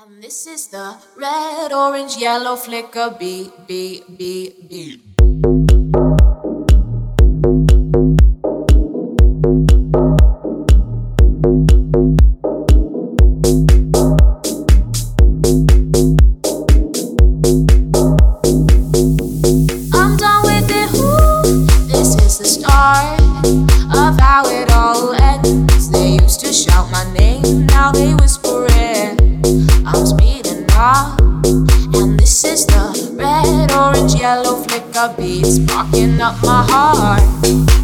And this is the red, orange, yellow flicker beat, beat, beat, beat. I'm done with it, ooh. This is the start of how it all ends. They used to shout my name, now they whisper it. I'm speeding up, and this is the red, orange, yellow flicker beat, sparking up my heart.